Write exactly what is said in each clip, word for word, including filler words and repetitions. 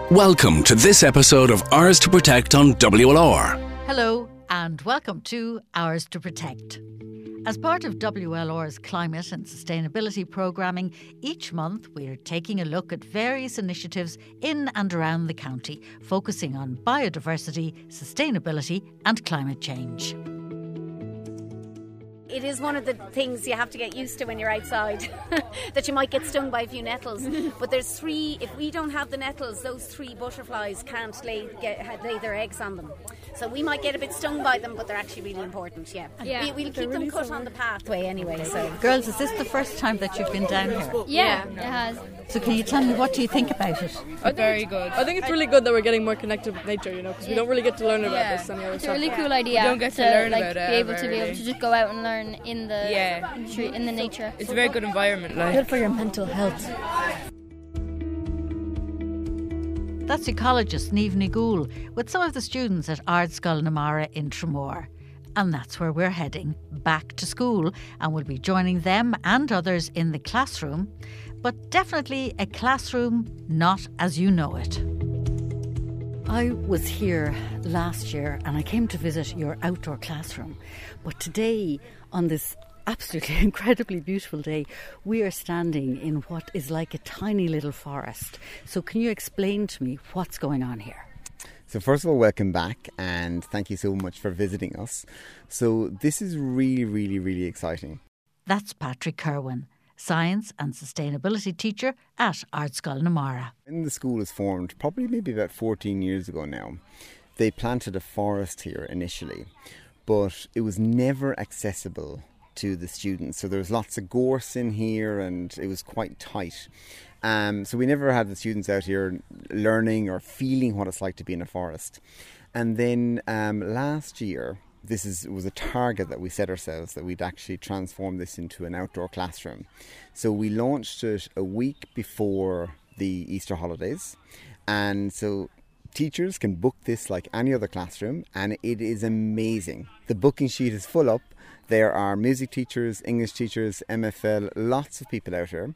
Welcome to this episode of Ours to Protect on W L R. Hello and welcome to Ours to Protect. As part of W L R's climate and sustainability programming, each month we're taking a look at various initiatives in and around the county, focusing on biodiversity, sustainability and climate change. It is one of the things you have to get used to when you're outside, that you might get stung by a few nettles. But there's three, if we don't have the nettles, those three butterflies can't lay, get, lay their eggs on them. So we might get a bit stung by them, but they're actually really important, yeah. yeah we, we'll keep them really cut sorry. on the pathway anyway. So, Girls, is this the first time that you've been down here? Yeah, it has. So can you tell me, what do you think about it? I Very good. I think it's really good that we're getting more connected with nature, you know, because yeah. we don't really get to learn about yeah. this any other It's stuff. a really cool idea. We don't get to, to learn like, about it be able ever, to be able really. to just go out and learn in the yeah. tree, in the nature. It's a very good environment. Like. Good for your mental health. That's ecologist Niamh Ní Ghuail with some of the students at Ardscoil na Mara in Tramore. And that's where we're heading, back to school, and we'll be joining them and others in the classroom, but definitely a classroom not as you know it. I was here last year and I came to visit your outdoor classroom, but today, on this absolutely incredibly beautiful day, we are standing in what is like a tiny little forest. So can you explain to me what's going on here? So first of all, welcome back and thank you so much for visiting us. So this is really, really, really exciting. That's Patrick Kerwin, Science and Sustainability Teacher at Ardscoil na Mara. When the school was formed, probably maybe about fourteen years ago now, they planted a forest here initially, but it was never accessible to the students. So there was lots of gorse in here and it was quite tight. Um, so we never had the students out here learning or feeling what it's like to be in a forest. And then um, last year, this is was a target that we set ourselves, that we'd actually transform this into an outdoor classroom. So we launched it a week before the Easter holidays. And so teachers can book this like any other classroom, and it is amazing. The booking sheet is full up. There are music teachers, English teachers, M F L, lots of people out here.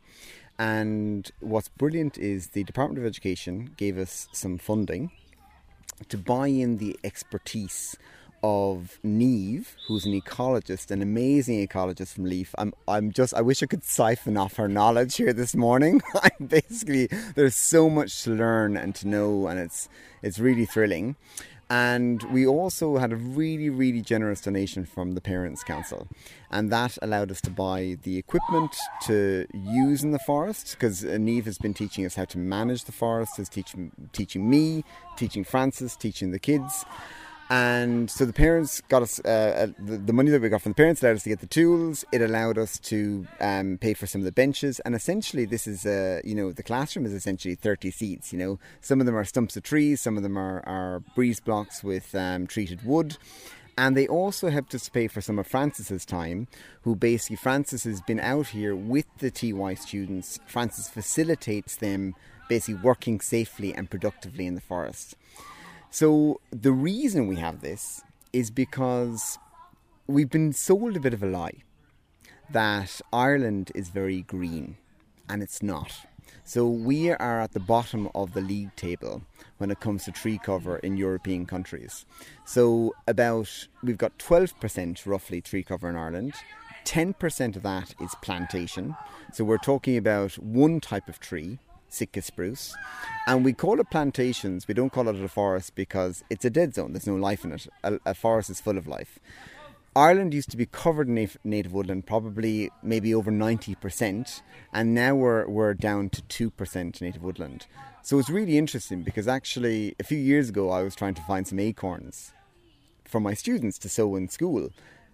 And what's brilliant is the Department of Education gave us some funding to buy in the expertise of Niamh, who's an ecologist, an amazing ecologist from Leaf. I'm, I'm just, I wish I could siphon off her knowledge here this morning. I'm basically, there's so much to learn and to know, and it's, it's really thrilling. And we also had a really, really generous donation from the Parents' Council. And that allowed us to buy the equipment to use in the forest, because Niamh has been teaching us how to manage the forest, is teaching, teaching me, teaching Francis, teaching the kids. And so the parents got us, uh, the, the money that we got from the parents allowed us to get the tools. It allowed us to um, pay for some of the benches. And essentially this is, uh, you know, the classroom is essentially thirty seats, you know. Some of them are stumps of trees, some of them are, are breeze blocks with um, treated wood. And they also helped us pay for some of Francis's time, who basically, Francis has been out here with the T Y students. Francis facilitates them basically working safely and productively in the forest. So the reason we have this is because we've been sold a bit of a lie that Ireland is very green, and it's not. So we are at the bottom of the league table when it comes to tree cover in European countries. So about, we've got twelve percent roughly tree cover in Ireland. ten percent of that is plantation. So we're talking about one type of tree, Sitka spruce, and we call it plantations. We don't call it a forest because it's a dead zone. There's no life in it. A, a forest is full of life. Ireland used to be covered in native woodland, probably maybe over ninety percent, and now we're we're down to two percent native woodland. So it's really interesting because actually a few years ago I was trying to find some acorns for my students to sow in school.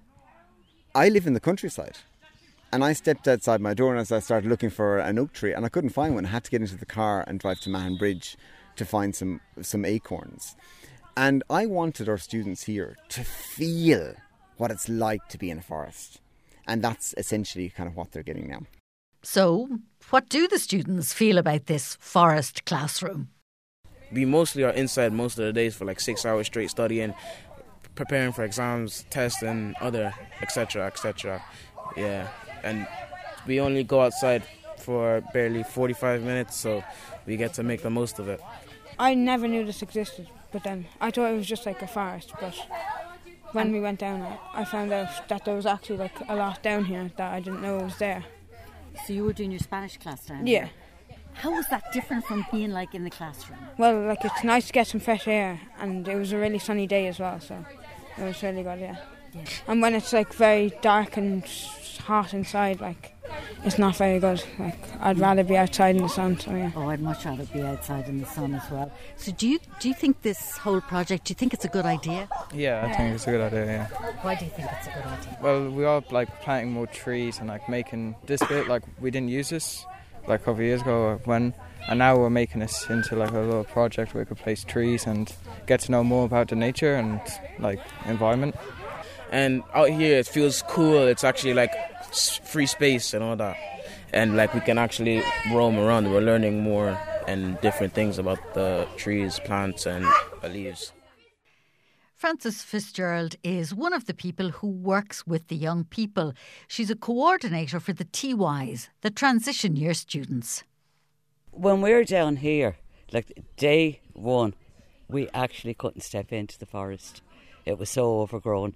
I live in the countryside. And I stepped outside my door and as I started looking for an oak tree, and I couldn't find one. I had to get into the car and drive to Mahon Bridge to find some, some acorns. And I wanted our students here to feel what it's like to be in a forest. And that's essentially kind of what they're getting now. So, what do the students feel about this forest classroom? We mostly are inside most of the days for like six hours straight studying, preparing for exams, tests and other et cetera, et cetera. Yeah. And we only go outside for barely forty-five minutes, so we get to make the most of it. I never knew this existed, but then I thought it was just like a forest, but when we went down I found out that there was actually like a lot down here that I didn't know was there. So you were doing your Spanish class down Yeah. here? How was that different from being like in the classroom? Well, like it's nice to get some fresh air, and it was a really sunny day as well, so it was really good, yeah. Yeah. And when it's like very dark and hot inside, like it's not very good. Like I'd rather be outside in the sun, so yeah. Oh, I'd much rather be outside in the sun as well. So do you do you think this whole project, do you think it's a good idea? Yeah, I think it's a good idea, yeah. Why do you think it's a good idea? Well, we are like planting more trees and like making this bit, like we didn't use this like a couple of years ago when, and now we're making this into like a little project where we could place trees and get to know more about the nature and like environment. And out here it feels cool. It's actually like free space and all that, and like we can actually roam around. We're learning more and different things about the trees, plants and leaves. Frances Fitzgerald is one of the people who works with the young people. She's a coordinator for the T Ys, the transition year students. When we're down here, like day one, we actually couldn't step into the forest. It was so overgrown.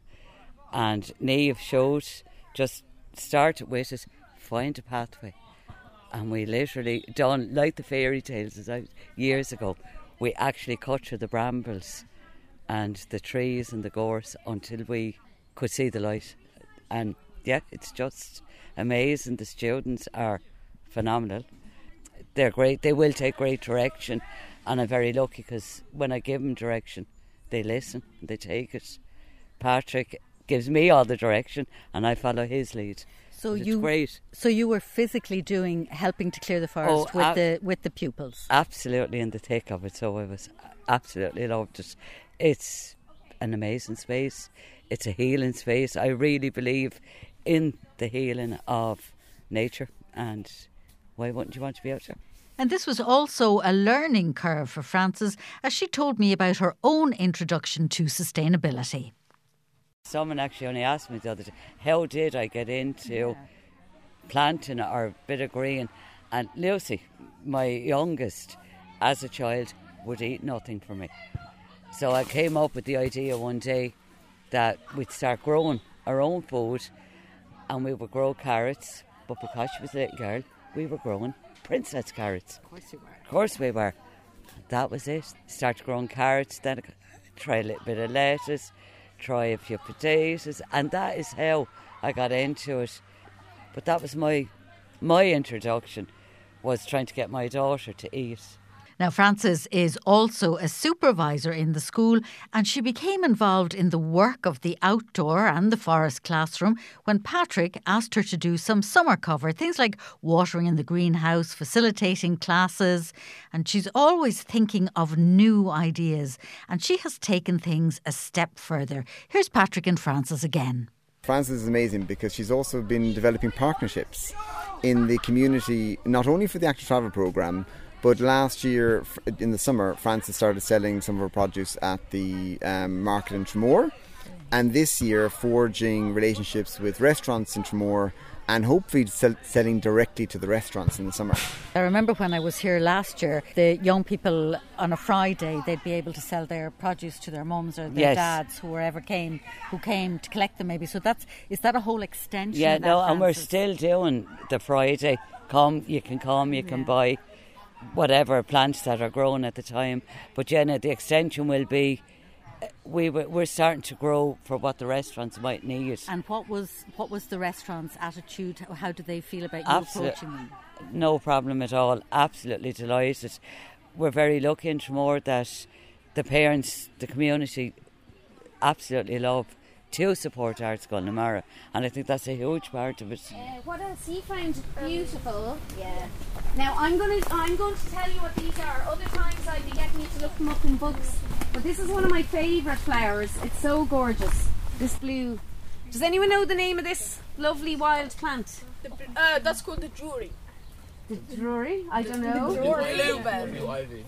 And Niamh showed, just start with it, find a pathway. And we literally done, like the fairy tales as I, years ago, we actually cut through the brambles and the trees and the gorse until we could see the light. And yeah, it's just amazing. The students are phenomenal. They're great. They will take great direction, and I'm very lucky because when I give them direction, they listen, they take it. Patrick gives me all the direction and I follow his lead. So it's you great. So you were physically doing helping to clear the forest Oh, with ab- the with the pupils. Absolutely in the thick of it, so I was absolutely loved it. It's an amazing space. It's a healing space. I really believe in the healing of nature, and why wouldn't you want to be out there? And this was also a learning curve for Frances, as she told me about her own introduction to sustainability. Someone actually only asked me the other day, how did I get into yeah. planting or a bit of green? And Lucy, my youngest, as a child, would eat nothing for me. So I came up with the idea one day that we'd start growing our own food, and we would grow carrots, but because she was a little girl, we were growing princess carrots. Of course you were. Of course we were. That was it. Started growing carrots, then try a little bit of lettuce, try a few potatoes, and that is how I got into it. But that was my my introduction, was trying to get my daughter to eat. Now, Frances is also a supervisor in the school, and she became involved in the work of the outdoor and the forest classroom when Patrick asked her to do some summer cover, things like watering in the greenhouse, facilitating classes. And she's always thinking of new ideas, and she has taken things a step further. Here's Patrick and Frances again. Frances is amazing because she's also been developing partnerships in the community, not only for the Active Travel programme, but last year, in the summer, Frances started selling some of her produce at the um, market in Tramore. And this year, forging relationships with restaurants in Tramore and hopefully sell- selling directly to the restaurants in the summer. I remember when I was here last year, the young people on a Friday, they'd be able to sell their produce to their mums or their yes. dads, whoever came, who came to collect them maybe. So that's, is that a whole extension Yeah, of that, no, and we're Frances? still doing the Friday. Come, you can come, you can Yeah. buy whatever plants that are growing at the time. But Jenna, the extension will be, we we're starting to grow for what the restaurants might need. And what was what was the restaurant's attitude? How did they feel about you Absolute, approaching them? No problem at all. Absolutely delighted. We're very lucky in Tramore that the parents, the community, absolutely love to support Arts Connemara, and I think that's a huge part of it. Uh, what else he found beautiful? Yeah. Now I'm going to I'm going to tell you what these are. Other times I'd be getting you to look them up in books, but this is one of my favourite flowers. It's so gorgeous. This blue. Does anyone know the name of this lovely wild plant? The, uh, that's called the drury. The drury? I don't know. Bluebell.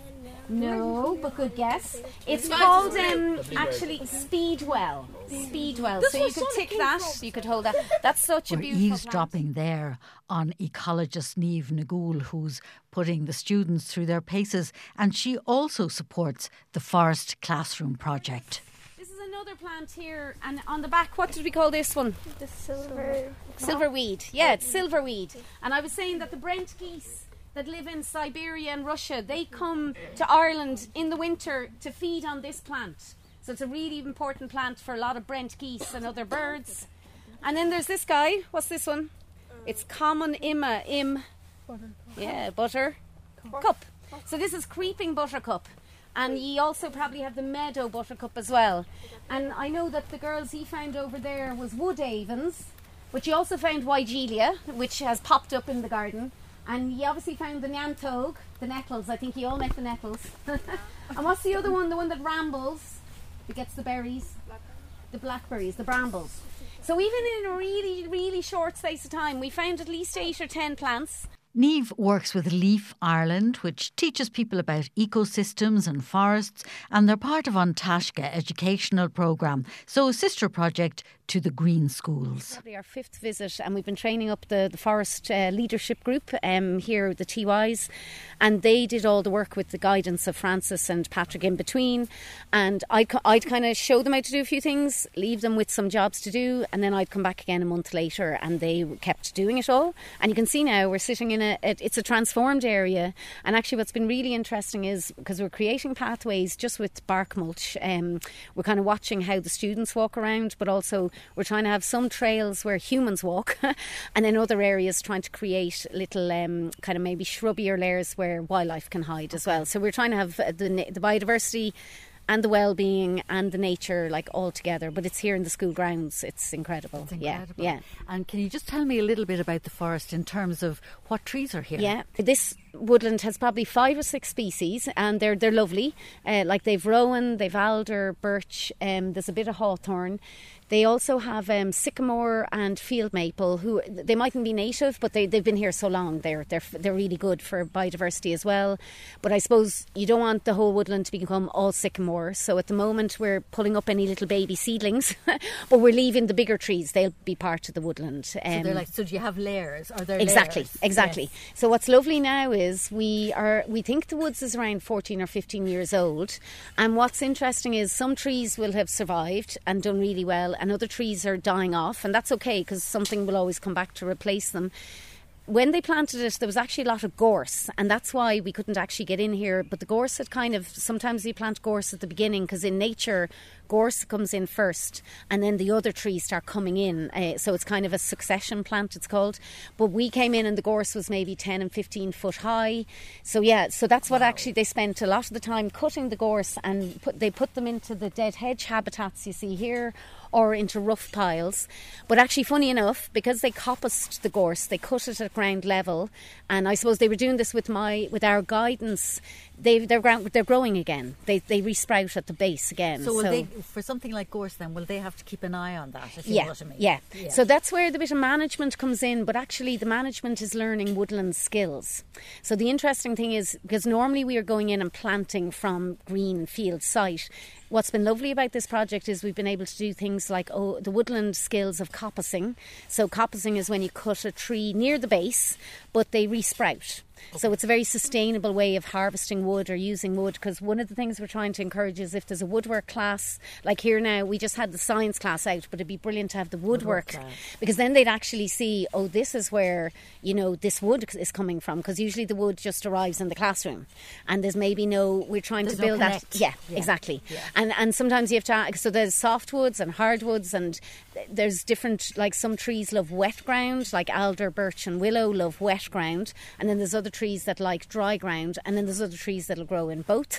No, but good guess. It's called um, actually Speedwell. Speedwell. So you could tick that. You could hold that. That's such a We're beautiful eavesdropping there on ecologist Niamh Nagool, who's putting the students through their paces, and she also supports the Forest Classroom project. This is another plant here, and on the back, what did we call this one? The silver. Silverweed. Yeah, it's silverweed. And I was saying that the Brent geese that live in Siberia and Russia, they come to Ireland in the winter to feed on this plant. So it's a really important plant for a lot of Brent geese and other birds. And then there's this guy. What's this one? It's common imma, im. Butter. Yeah, butter. Cup. So this is creeping buttercup. And you also probably have the meadow buttercup as well. And I know that the girls he found over there was wood avens, but you also found Weigelia, which has popped up in the garden. And you obviously found the Neantog, the nettles. I think you all met the nettles. And what's the other one? The one that rambles, that gets the berries? The blackberries, the brambles. So even in a really, really short space of time, we found at least eight or ten plants. Niamh works with Leaf Ireland, which teaches people about ecosystems and forests, and they're part of An Taisce educational programme, so a sister project to the Green Schools. Probably our fifth visit, and we've been training up the, the forest uh, leadership group um, here, the T Ys, and they did all the work with the guidance of Francis and Patrick in between, and I'd, I'd kind of show them how to do a few things, leave them with some jobs to do, and then I'd come back again a month later, and they kept doing it all. And you can see now we're sitting in a, it, it's a transformed area, and actually what's been really interesting is, because we're creating pathways just with bark mulch, um, we're kind of watching how the students walk around, but also we're trying to have some trails where humans walk and then other areas trying to create little um, kind of maybe shrubbier layers where wildlife can hide as well. So we're trying to have the, the biodiversity and the well-being and the nature like all together, but it's here in the school grounds. It's incredible. It's incredible. Yeah, yeah. And can you just tell me a little bit about the forest in terms of what trees are here? Yeah, this woodland has probably five or six species, and they're they're lovely. Uh, like they've rowan, they've alder, birch, um, there's a bit of hawthorn. They also have um, sycamore and field maple, who they mightn't be native, but they, they've been here so long. They're they're they're really good for biodiversity as well. But I suppose you don't want the whole woodland to become all sycamore. So at the moment we're pulling up any little baby seedlings, but we're leaving the bigger trees. They'll be part of the woodland. Um, so they're like, so do you have layers? Are there exactly, layers? Exactly. Yes. So what's lovely now is we are we think the woods is around fourteen or fifteen years old, and what's interesting is some trees will have survived and done really well, and other trees are dying off, and that's okay because something will always come back to replace them. When they planted it, there was actually a lot of gorse, and that's why we couldn't actually get in here. But the gorse had kind of, sometimes you plant gorse at the beginning, because in nature gorse comes in first and then the other trees start coming in, uh, so it's kind of a succession plant, it's called. But we came in and the gorse was maybe ten and fifteen foot high, so yeah, so that's what wow. actually they spent a lot of the time cutting the gorse, and put, they put them into the dead hedge habitats you see here, or into rough piles. But actually, funny enough, because they coppiced the gorse, they cut it at ground level, and I suppose they were doing this with my with our guidance. They they're ground, they're growing again. They they resprout at the base again. So will so, they, for something like gorse, then will they have to keep an eye on that? If you yeah, know what I mean? yeah, yeah. So that's where the bit of management comes in. But actually, the management is learning woodland skills. So the interesting thing is, because normally we are going in and planting from green field site. What's been lovely about this project is we've been able to do things like oh, the woodland skills of coppicing. So coppicing is when you cut a tree near the base, but they resprout. Okay. So it's a very sustainable way of harvesting wood or using wood, because one of the things we're trying to encourage is if there's a woodwork class, like here now, we just had the science class out, but it'd be brilliant to have the woodwork, woodwork because then they'd actually see, oh, this is where, you know, this wood is coming from, because usually the wood just arrives in the classroom and there's maybe no, we're trying there's to build no that. Yeah, yeah, exactly. Yeah. And and sometimes you have to, so there's softwoods and hardwoods, and there's different, like some trees love wet ground, like alder, birch and willow love wet ground, and then there's other trees that like dry ground, and then there's other trees that'll grow in both.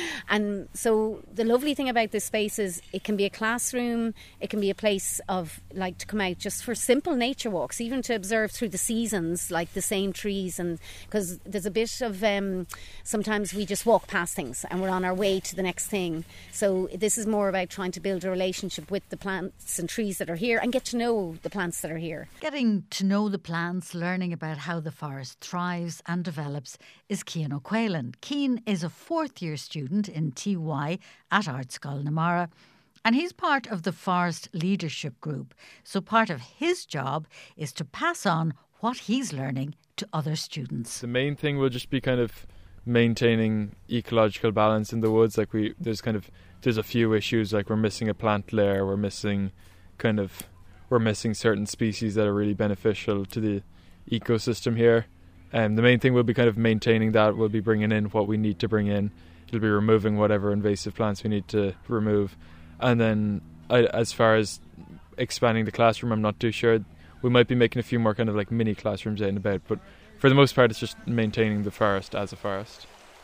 And so the lovely thing about this space is it can be a classroom, it can be a place of like to come out just for simple nature walks, even to observe through the seasons, like the same trees, and because there's a bit of um, sometimes we just walk past things and we're on our way to the next thing. So this is more about trying to build a relationship with the plants and trees trees that are here and get to know the plants that are here. Getting to know the plants, learning about how the forest thrives and develops is Cian O'Quaylen. Cian is a fourth year student in T Y at Ardscoil na Mara, and he's part of the Forest Leadership Group. So part of his job is to pass on what he's learning to other students. The main thing will just be kind of maintaining ecological balance in the woods. Like we, there's kind of there's a few issues, like we're missing a plant layer, we're missing kind of we're missing certain species that are really beneficial to the ecosystem here. And the main thing will be kind of maintaining that. We'll be bringing in what we need to bring in. It'll be removing whatever invasive plants we need to remove. And then I, as far as expanding the classroom, I'm not too sure. We might be making a few more kind of like mini classrooms out and about, but for the most part it's just maintaining the forest as a forest.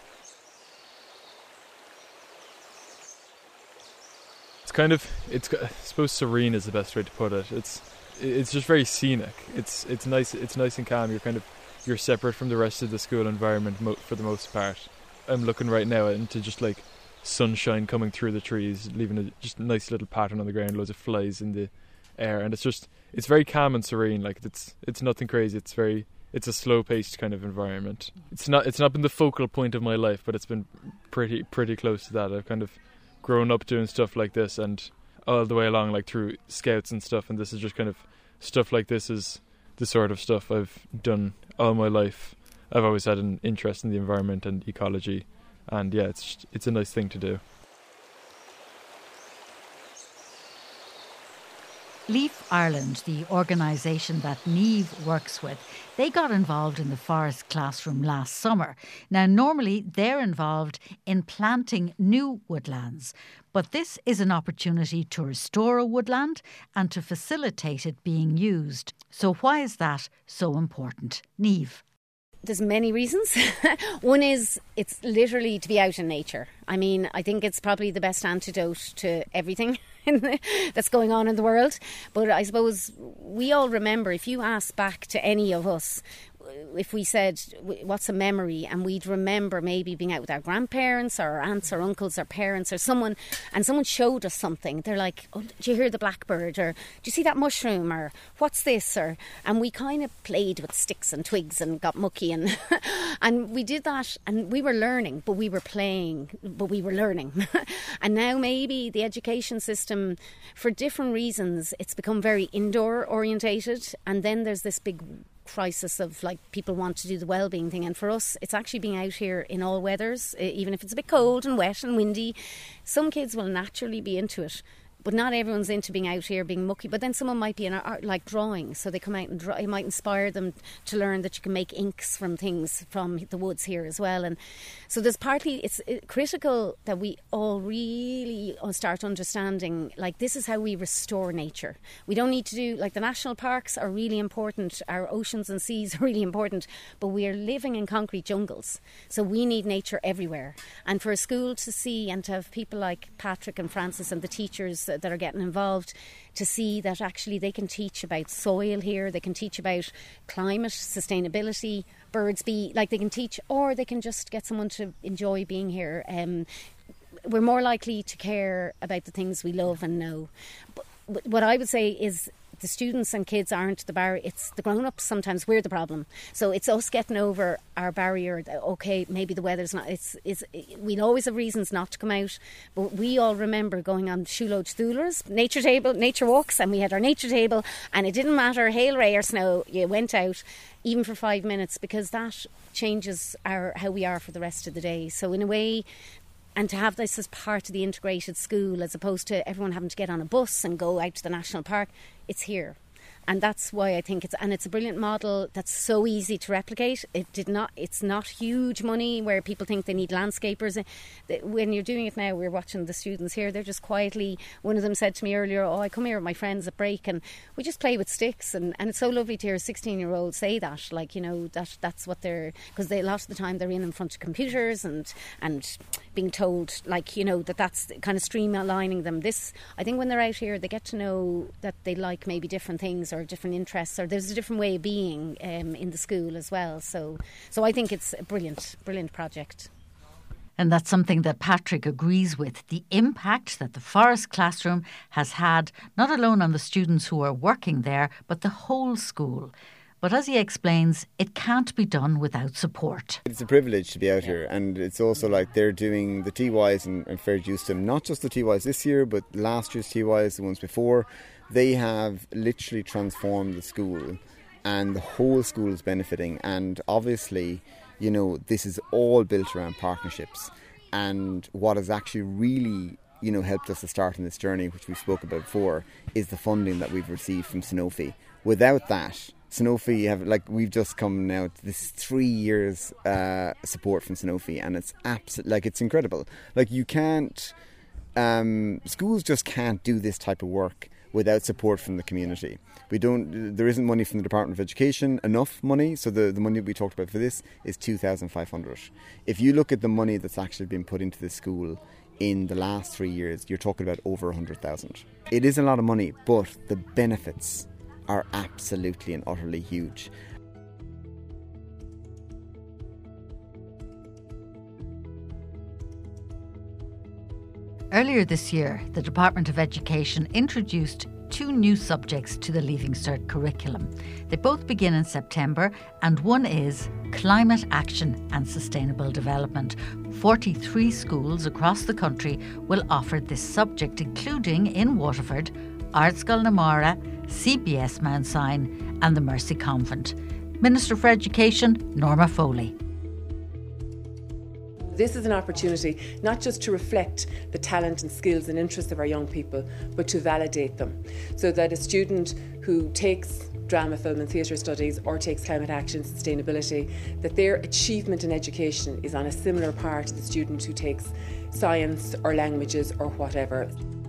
It's kind of, it's, I suppose serene is the best way to put it. It's it's just very scenic. It's it's nice it's nice and calm. You're kind of you're separate from the rest of the school environment mo- for the most part. I'm looking right now into just like sunshine coming through the trees, leaving a just a nice little pattern on the ground, loads of flies in the air, and it's just it's very calm and serene. Like it's it's nothing crazy. It's very it's a slow paced kind of environment. It's not it's not been the focal point of my life, but it's been pretty pretty close to that. I've kind of grown up doing stuff like this, and all the way along, like through scouts and stuff, and this is just kind of stuff like this is the sort of stuff I've done all my life. I've always had an interest in the environment and ecology, and yeah, it's just, it's a nice thing to do. Leaf Ireland, the organisation that Neve works with, they got involved in the forest classroom last summer. Now, normally they're involved in planting new woodlands, but this is an opportunity to restore a woodland and to facilitate it being used. So why is that so important? Neve. There's many reasons. One is it's literally to be out in nature. I mean, I think it's probably the best antidote to everything that's going on in the world. But I suppose we all remember, if you ask back to any of us, if we said, what's a memory? And we'd remember maybe being out with our grandparents or our aunts or uncles or parents or someone, and someone showed us something. They're like, oh, did you hear the blackbird? Or do you see that mushroom? Or what's this? Or and we kind of played with sticks and twigs and got mucky. And and we did that, and we were learning, but we were playing, but we were learning. And now maybe the education system, for different reasons, it's become very indoor orientated. And then there's this big crisis of like people want to do the well-being thing, and for us it's actually being out here in all weathers, even if it's a bit cold and wet and windy. Some kids will naturally be into it, but not everyone's into being out here being mucky. But then someone might be in art, like drawing, so they come out and draw. It might inspire them to learn that you can make inks from things from the woods here as well. And so there's partly, it's critical that we all really start understanding, like, this is how we restore nature. We don't need to do, like, the national parks are really important, our oceans and seas are really important, but we are living in concrete jungles, so we need nature everywhere. And for a school to see and to have people like Patrick and Francis and the teachers that are getting involved, to see that actually they can teach about soil here, they can teach about climate, sustainability, birds be like they can teach, or they can just get someone to enjoy being here. Um, we're more likely to care about the things we love and know. But what I would say is the students and kids aren't the barrier, it's the grown-ups. Sometimes we're the problem. So it's us getting over our barrier that, okay, maybe the weather's not, it's, it's, we'll always have reasons not to come out, but we all remember going on Shoelode Thulers, nature table, nature walks, and we had our nature table, and it didn't matter, hail, ray or snow, you went out, even for five minutes, because that changes our how we are for the rest of the day. So in a way, and to have this as part of the integrated school, as opposed to everyone having to get on a bus and go out to the national park, it's here. And that's why I think it's, and it's a brilliant model that's so easy to replicate. It did not, it's not huge money where people think they need landscapers. When you're doing it now, we're watching the students here, they're just quietly, one of them said to me earlier, oh, I come here with my friends at break and we just play with sticks. And, and it's so lovely to hear a sixteen year old say that, like, you know, that that's what they're, because they, a lot of the time they're in in front of computers and, and being told, like, you know, that that's kind of streamlining them. This, I think when they're out here, they get to know that they like maybe different things or different interests, or there's a different way of being um, in the school as well. So so I think it's a brilliant, brilliant project. And that's something that Patrick agrees with, the impact that the Forest classroom has had, not alone on the students who are working there, but the whole school. But as he explains, it can't be done without support. It's a privilege to be out here, and it's also like they're doing the T Ys and, and fair use to them, not just the T Ys this year, but last year's T Ys, the ones before. They have literally transformed the school, and the whole school is benefiting. And obviously, you know, this is all built around partnerships. And what has actually really, you know, helped us to start on this journey, which we spoke about before, is the funding that we've received from Sanofi. Without that, Sanofi have, like, we've just come now to this three years uh, support from Sanofi, and it's absolutely, like, it's incredible. Like, you can't, um, schools just can't do this type of work without support from the community. We don't, there isn't money from the Department of Education, enough money, so the, the money we talked about for this is two thousand five hundred. If you look at the money that's actually been put into the school in the last three years, you're talking about over one hundred thousand. It is a lot of money, but the benefits are absolutely and utterly huge. Earlier this year, the Department of Education introduced two new subjects to the Leaving Cert curriculum. They both begin in September, and one is Climate Action and Sustainable Development. forty-three schools across the country will offer this subject, including in Waterford, Ardscoil na Mara, C B S Mount Sion and the Mercy Convent. Minister for Education, Norma Foley. This is an opportunity not just to reflect the talent and skills and interests of our young people, but to validate them, so that a student who takes drama, film and theatre studies or takes climate action, sustainability, that their achievement in education is on a similar par to the student who takes science or languages or whatever.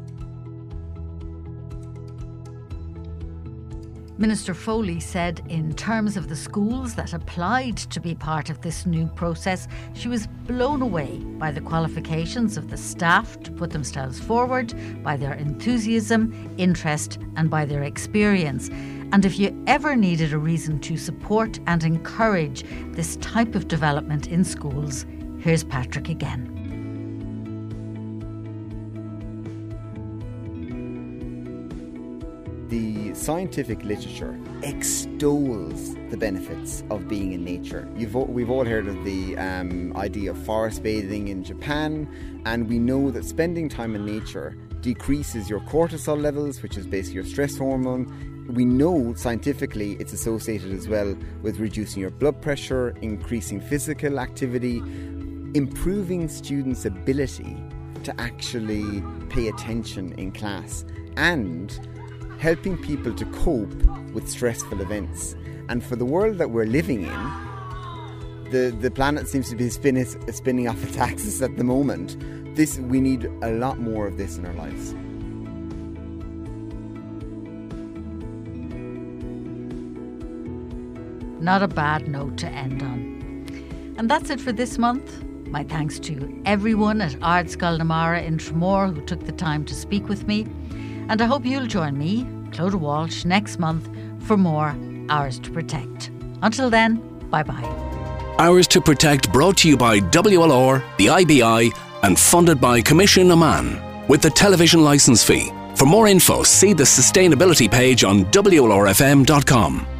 Minister Foley said in terms of the schools that applied to be part of this new process, she was blown away by the qualifications of the staff to put themselves forward, by their enthusiasm, interest and by their experience. And if you ever needed a reason to support and encourage this type of development in schools, here's Patrick again. The scientific literature extols the benefits of being in nature. You've, we've all heard of the um, idea of forest bathing in Japan, and we know that spending time in nature decreases your cortisol levels, which is basically your stress hormone. We know scientifically it's associated as well with reducing your blood pressure, increasing physical activity, improving students' ability to actually pay attention in class, and helping people to cope with stressful events. And for the world that we're living in, the, the planet seems to be spinning, spinning off its axis at the moment. This, we need a lot more of this in our lives. Not a bad note to end on. And that's it for this month. My thanks to everyone at Ardscoil na Mara in Tramore who took the time to speak with me. And I hope you'll join me, Clodagh Walsh, next month for more Hours to Protect. Until then, bye-bye. Hours to Protect brought to you by W L R, the I B I and funded by Commission Amman with the television licence fee. For more info, see the sustainability page on W L R F M dot com.